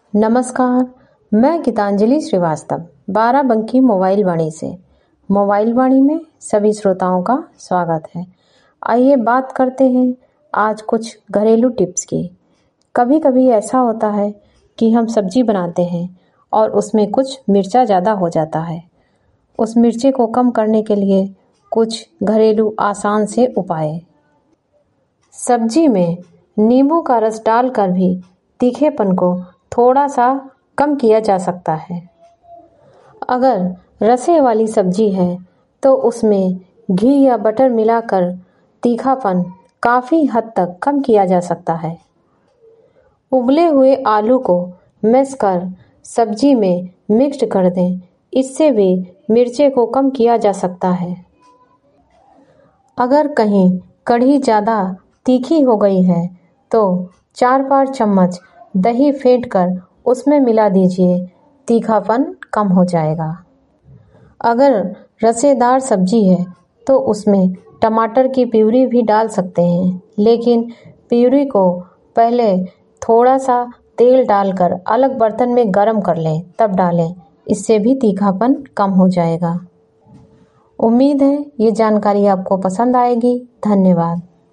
नमस्कार, मैं गीतांजलि श्रीवास्तव बाराबंकी मोबाइल वाणी से। मोबाइल वाणी में सभी श्रोताओं का स्वागत है। आइए बात करते हैं आज कुछ घरेलू टिप्स की। कभी कभी ऐसा होता है कि हम सब्जी बनाते हैं और उसमें कुछ मिर्चा ज़्यादा हो जाता है। उस मिर्चे को कम करने के लिए कुछ घरेलू आसान से उपाय। सब्जी में नींबू का रस डालकर भी तीखेपन को थोड़ा सा कम किया जा सकता है। अगर रसे वाली सब्जी है तो उसमें घी या बटर मिलाकर तीखापन काफ़ी हद तक कम किया जा सकता है। उबले हुए आलू को मैश कर सब्जी में मिक्स कर दें, इससे भी मिर्चे को कम किया जा सकता है। अगर कहीं कढ़ी ज़्यादा तीखी हो गई है तो 4-5 चम्मच दही फेंटकर उसमें मिला दीजिए, तीखापन कम हो जाएगा। अगर रसेदार सब्जी है तो उसमें टमाटर की प्यूरी भी डाल सकते हैं, लेकिन प्यूरी को पहले थोड़ा सा तेल डालकर अलग बर्तन में गरम कर लें, तब डालें, इससे भी तीखापन कम हो जाएगा। उम्मीद है ये जानकारी आपको पसंद आएगी। धन्यवाद।